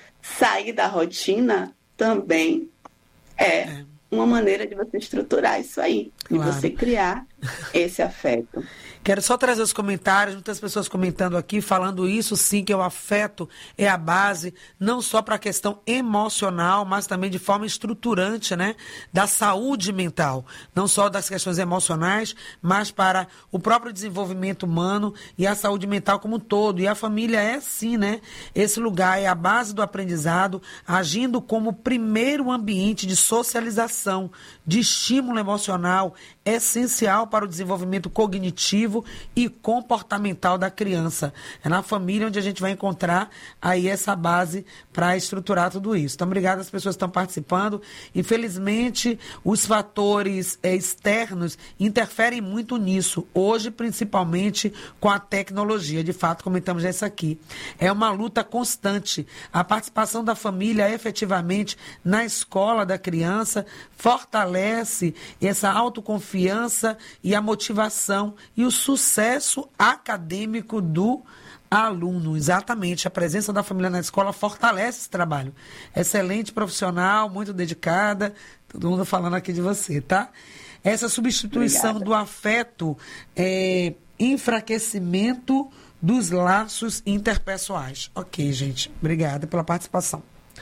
também é uma maneira de você estruturar isso aí, claro, de você criar esse afeto. Quero só trazer os comentários, muitas pessoas comentando aqui, falando isso sim, que o afeto é a base, não só para a questão emocional, mas também de forma estruturante, né, da saúde mental. Não só das questões emocionais, mas para o próprio desenvolvimento humano e a saúde mental como um todo. E a família é sim, né, esse lugar, é a base do aprendizado, agindo como primeiro ambiente de socialização, de estímulo emocional, essencial para o desenvolvimento cognitivo e comportamental da criança. É na família onde a gente vai encontrar aí essa base para estruturar tudo isso. Então, obrigada às pessoas que estão participando. Infelizmente, os fatores externos interferem muito nisso. Hoje, principalmente com a tecnologia. De fato, comentamos já isso aqui. É uma luta constante. A participação da família efetivamente na escola da criança fortalece essa autoconfiança e a motivação e o sucesso acadêmico do aluno. Exatamente, a presença da família na escola fortalece esse trabalho. Excelente profissional, muito dedicada, todo mundo falando aqui de você, tá? Essa substituição Obrigada. Do afeto é enfraquecimento dos laços interpessoais. Ok, gente, obrigada pela participação.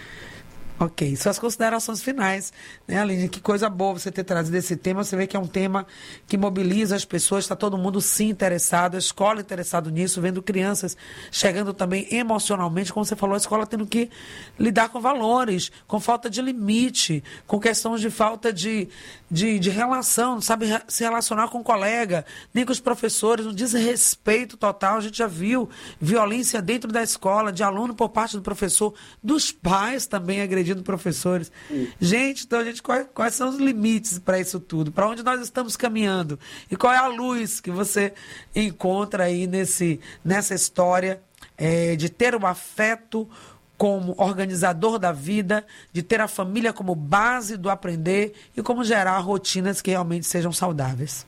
Ok, suas considerações finais, né, Aline? Que coisa boa você ter trazido esse tema. Você vê que é um tema que mobiliza as pessoas, está todo mundo sim interessado, a escola interessado nisso, vendo crianças chegando também emocionalmente, como você falou, a escola tendo que lidar com valores, com falta de limite, com questões de falta de relação, não sabe se relacionar com o colega, nem com os professores, um desrespeito total. A gente já viu violência dentro da escola, de aluno por parte do professor, dos pais também agredindo professores. Gente, então, quais são os limites para isso tudo? Para onde nós estamos caminhando? E qual é a luz que você encontra aí nessa história de ter o afeto como organizador da vida, de ter a família como base do aprender e como gerar rotinas que realmente sejam saudáveis?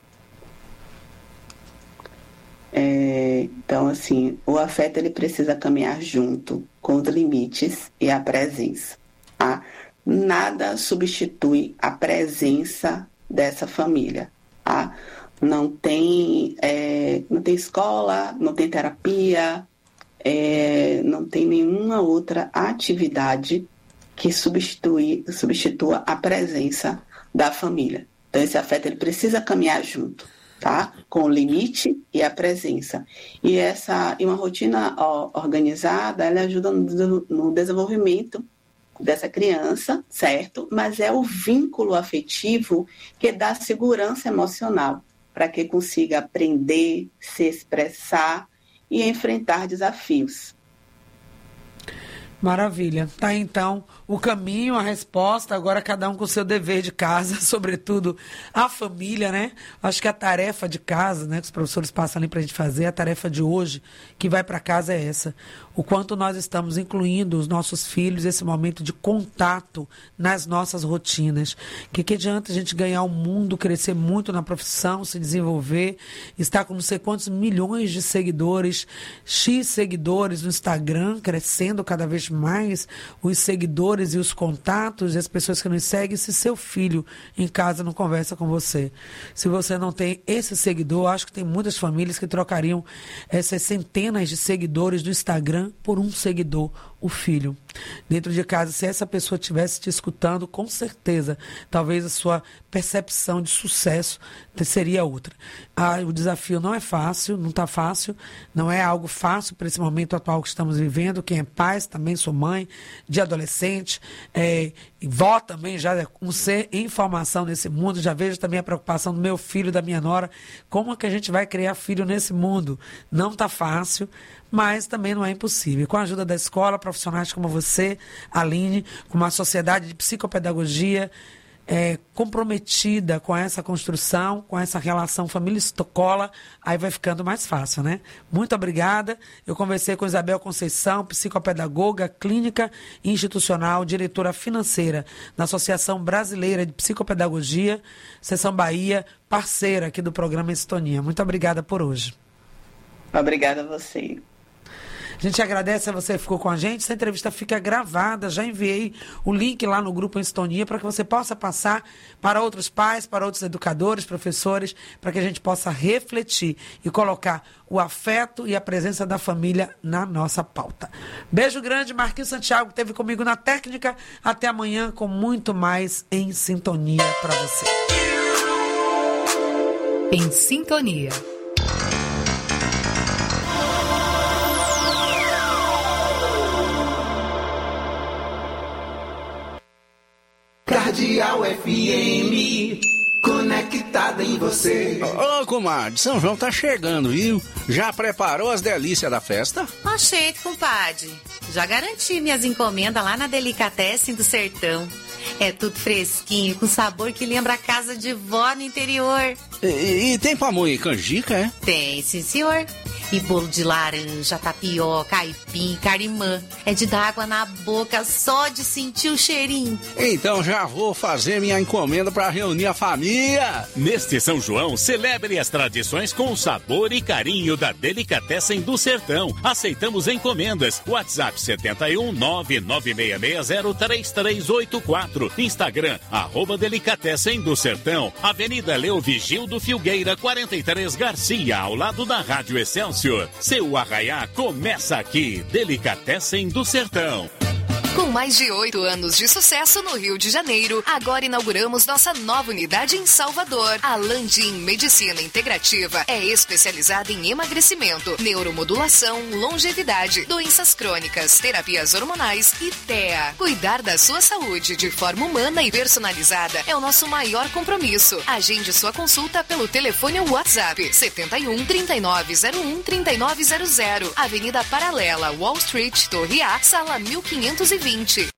Então, assim, o afeto ele precisa caminhar junto com os limites e a presença. Tá? Nada substitui a presença dessa família. Tá? Não tem escola, não tem terapia, não tem nenhuma outra atividade que substitua a presença da família. Então, esse afeto ele precisa caminhar junto, tá? Com o limite e a presença. E uma rotina organizada, ela ajuda no desenvolvimento dessa criança, certo? Mas é o vínculo afetivo que dá segurança emocional para que consiga aprender, se expressar e enfrentar desafios. Maravilha. Tá, então, o caminho, a resposta, agora cada um com o seu dever de casa, sobretudo a família, né? Acho que a tarefa de casa, né, que os professores passam ali pra gente fazer, a tarefa de hoje que vai para casa é essa. O quanto nós estamos incluindo os nossos filhos esse momento de contato nas nossas rotinas. Que adianta a gente ganhar o mundo, crescer muito na profissão, se desenvolver, estar com não sei quantos milhões de seguidores, X seguidores no Instagram, crescendo cada vez mais os seguidores e os contatos e as pessoas que nos seguem, se seu filho em casa não conversa com você. Se você não tem esse seguidor, acho que tem muitas famílias que trocariam essas centenas de seguidores do Instagram por um seguidor, o filho. Dentro de casa, se essa pessoa estivesse te escutando, com certeza, talvez a sua percepção de sucesso seria outra. O desafio não é fácil, não está fácil, não é algo fácil para esse momento atual que estamos vivendo. Quem é pai, também sou mãe de adolescente, e vó também, já um ser em formação nesse mundo, já vejo também a preocupação do meu filho, da minha nora, como é que a gente vai criar filho nesse mundo? Não está fácil, mas também não é impossível. Com a ajuda da escola, profissionais como você, Aline, com uma sociedade de psicopedagogia comprometida com essa construção, com essa relação família-escola, aí vai ficando mais fácil, né? Muito obrigada. Eu conversei com Isabel Conceição, psicopedagoga, clínica e institucional, diretora financeira da Associação Brasileira de Psicopedagogia, Seção Bahia, parceira aqui do programa Sintonia. Muito obrigada por hoje. Obrigada a você. A gente agradece a você que ficou com a gente. Essa entrevista fica gravada. Já enviei o link lá no Grupo Sintonia para que você possa passar para outros pais, para outros educadores, professores, para que a gente possa refletir e colocar o afeto e a presença da família na nossa pauta. Beijo grande, Marquinhos Santiago, que esteve comigo na técnica. Até amanhã com muito mais Em Sintonia para você. Em Sintonia. Cardeal FM, conectada em você. Ô, comadre, São João tá chegando, viu? Já preparou as delícias da festa? Oxente, compadre. Já garanti minhas encomendas lá na Delicatessen do Sertão. É tudo fresquinho, com sabor que lembra a casa de vó no interior. E tem pamonha e canjica, é? Tem, sim, senhor. E bolo de laranja, tapioca, aipim, carimã. É de dar água na boca só de sentir o cheirinho. Então já vou fazer minha encomenda para reunir a família. Neste São João, celebre as tradições com o sabor e carinho da Delicatessen do Sertão. Aceitamos encomendas. WhatsApp 71 99660 3384. Instagram, @Delicatessen do Sertão. Avenida Leovigildo Filgueira, 43 Garcia, ao lado da Rádio Excelsior. Seu arraiá começa aqui. Delicatessen do Sertão. Com mais de 8 anos de sucesso no Rio de Janeiro, agora inauguramos nossa nova unidade em Salvador. A Landim Medicina Integrativa é especializada em emagrecimento, neuromodulação, longevidade, doenças crônicas, terapias hormonais e TEA. Cuidar da sua saúde de forma humana e personalizada é o nosso maior compromisso. Agende sua consulta pelo telefone ou WhatsApp 71 3901 3900. Avenida Paralela, Wall Street, Torre A, sala 1520.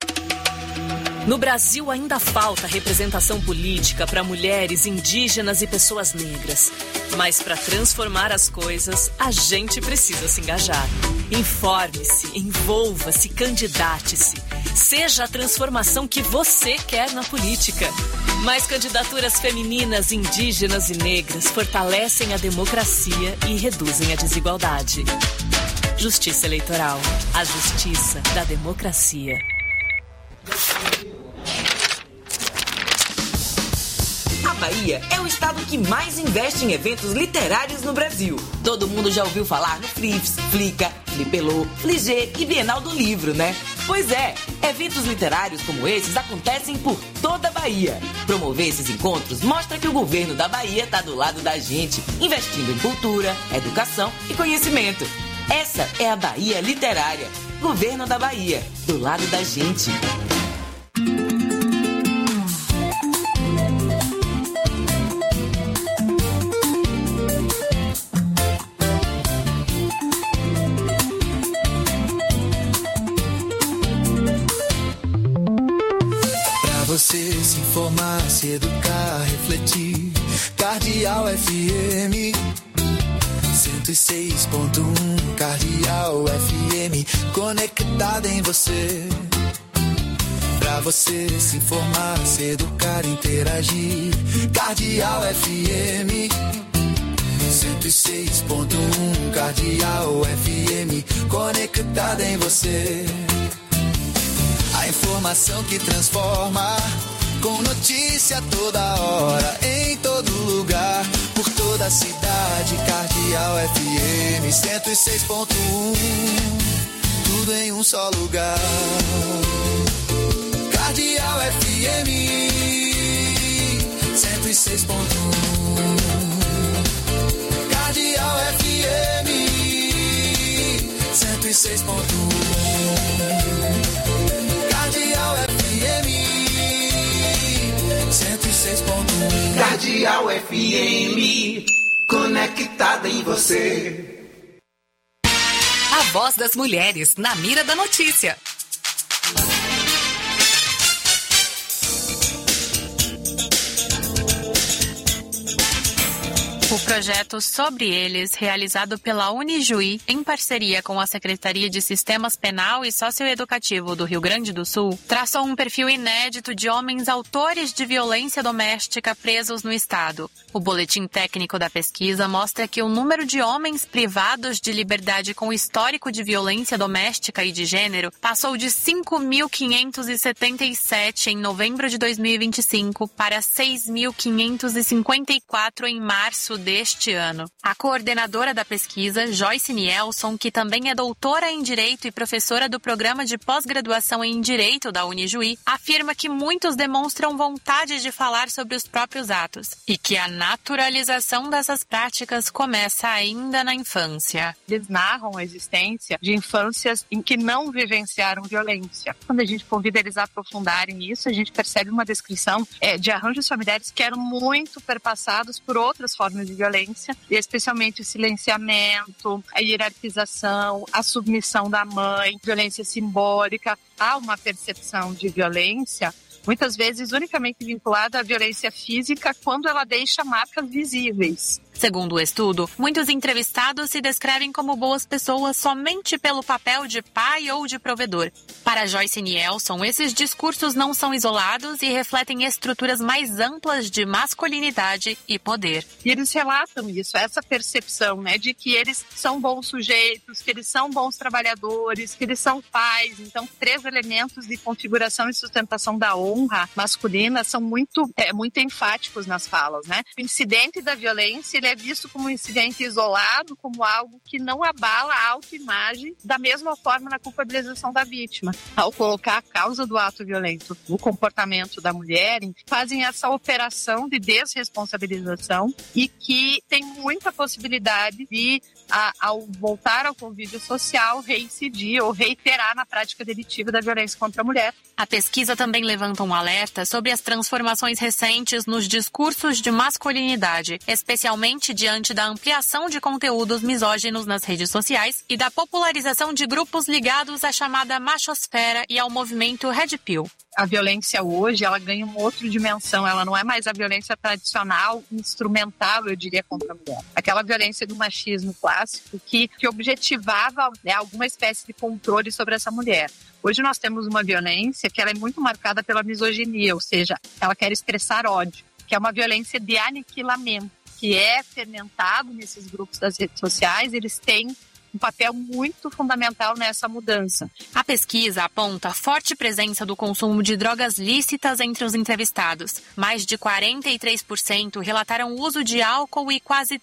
No Brasil ainda falta representação política para mulheres, indígenas e pessoas negras. Mas para transformar as coisas, a gente precisa se engajar. Informe-se, envolva-se, candidate-se. Seja a transformação que você quer na política. Mais candidaturas femininas, indígenas e negras fortalecem a democracia e reduzem a desigualdade. Justiça Eleitoral. A justiça da democracia. A Bahia é o estado que mais investe em eventos literários no Brasil. Todo mundo já ouviu falar no Flix, Flica, Flipelô, Fligê e Bienal do Livro, né? Pois é, eventos literários como esses acontecem por toda a Bahia. Promover esses encontros mostra que o governo da Bahia está do lado da gente, investindo em cultura, educação e conhecimento. Essa é a Bahia Literária. Governo da Bahia, do lado da gente. Pra você se informar, se educar, refletir. Cardeal FM 106.1, Cardeal FM, conectada em você. Pra você se informar, se educar, interagir. Cardeal FM 106.1, Cardeal FM, conectada em você. A informação que transforma, com notícia toda hora, em todo lugar, por toda a cidade. Cardeal FM 106.1, tudo em um só lugar. Cardeal FM 106.1, Cardeal FM 106.1, Cardeal FM Cardeal FM, conectada em você. A voz das mulheres na mira da notícia. O projeto Sobre Eles, realizado pela Unijuí, em parceria com a Secretaria de Sistemas Penal e Socioeducativo do Rio Grande do Sul, traçou um perfil inédito de homens autores de violência doméstica presos no estado. O boletim técnico da pesquisa mostra que o número de homens privados de liberdade com histórico de violência doméstica e de gênero passou de 5.577 em novembro de 2025 para 6.554 em março deste ano. A coordenadora da pesquisa, Joyce Nielson, que também é doutora em Direito e professora do programa de pós-graduação em Direito da Unijuí, afirma que muitos demonstram vontade de falar sobre os próprios atos e que a naturalização dessas práticas começa ainda na infância. Eles narram a existência de infâncias em que não vivenciaram violência. Quando a gente convida eles a aprofundarem isso, a gente percebe uma descrição de arranjos familiares que eram muito perpassados por outras formas de violência, e especialmente o silenciamento, a hierarquização, a submissão da mãe, violência simbólica. Há uma percepção de violência muitas vezes unicamente vinculada à violência física quando ela deixa marcas visíveis. Segundo o estudo, muitos entrevistados se descrevem como boas pessoas somente pelo papel de pai ou de provedor. Para Joyce Nielson, esses discursos não são isolados e refletem estruturas mais amplas de masculinidade e poder. E eles relatam isso, essa percepção, de que eles são bons sujeitos, que eles são bons trabalhadores, que eles são pais. Então, 3 elementos de configuração e sustentação da honra masculina são muito enfáticos nas falas, O incidente da violência, ele é visto como um incidente isolado, como algo que não abala a autoimagem, da mesma forma na culpabilização da vítima. Ao colocar a causa do ato violento no comportamento da mulher, fazem essa operação de desresponsabilização e que tem muita possibilidade de, ao voltar ao convívio social, reincidir ou reiterar na prática delitiva da violência contra a mulher. A pesquisa também levanta um alerta sobre as transformações recentes nos discursos de masculinidade, especialmente diante da ampliação de conteúdos misóginos nas redes sociais e da popularização de grupos ligados à chamada machosfera e ao movimento Red Pill. A violência hoje, ela ganha uma outra dimensão, ela não é mais a violência tradicional, instrumental, eu diria, contra a mulher. Aquela violência do machismo clássico que objetivava alguma espécie de controle sobre essa mulher. Hoje nós temos uma violência que ela é muito marcada pela misoginia, ou seja, ela quer expressar ódio, que é uma violência de aniquilamento, que é fermentado nesses grupos das redes sociais. Eles têm um papel muito fundamental nessa mudança. A pesquisa aponta a forte presença do consumo de drogas lícitas entre os entrevistados. Mais de 43% relataram o uso de álcool e quase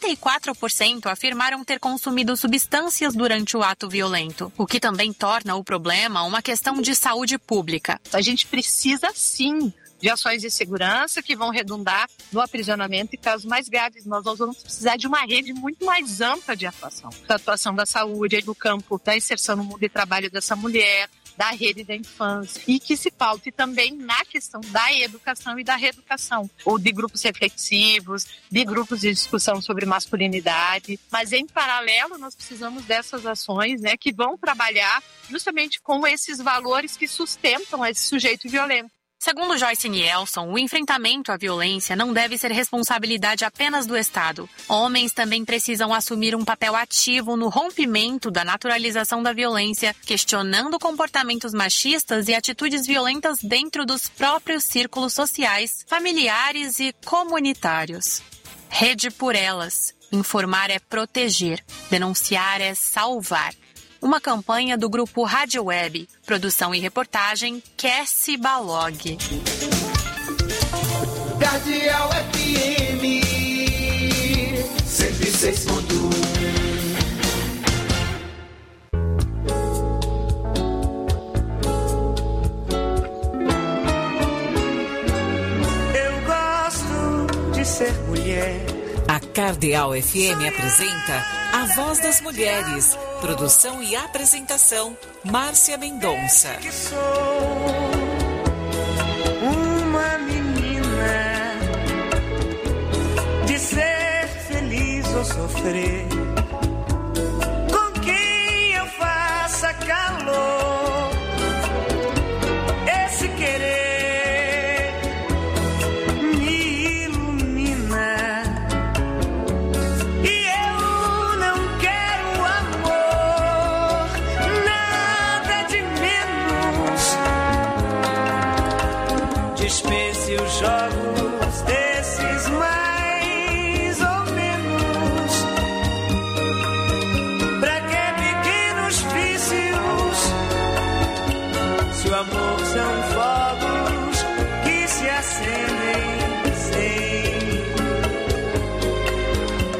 34% afirmaram ter consumido substâncias durante o ato violento, o que também torna o problema uma questão de saúde pública. A gente precisa, sim, de ações de segurança que vão redundar no aprisionamento e casos mais graves. Nós vamos precisar de uma rede muito mais ampla de atuação. Da atuação da saúde, do campo da inserção no mundo de trabalho dessa mulher, da rede da infância, e que se paute também na questão da educação e da reeducação, ou de grupos reflexivos, de grupos de discussão sobre masculinidade. Mas, em paralelo, nós precisamos dessas ações que vão trabalhar justamente com esses valores que sustentam esse sujeito violento. Segundo Joyce Nielson, o enfrentamento à violência não deve ser responsabilidade apenas do Estado. Homens também precisam assumir um papel ativo no rompimento da naturalização da violência, questionando comportamentos machistas e atitudes violentas dentro dos próprios círculos sociais, familiares e comunitários. Rede por elas. Informar é proteger. Denunciar é salvar. Uma campanha do grupo Rádio Web. Produção e reportagem, Cassie Balog. Cardeal FM 106.1. Eu gosto de ser mulher. A Cardeal FM apresenta A Voz das Mulheres. Produção e apresentação, Márcia Mendonça. Que sou uma menina sofrer.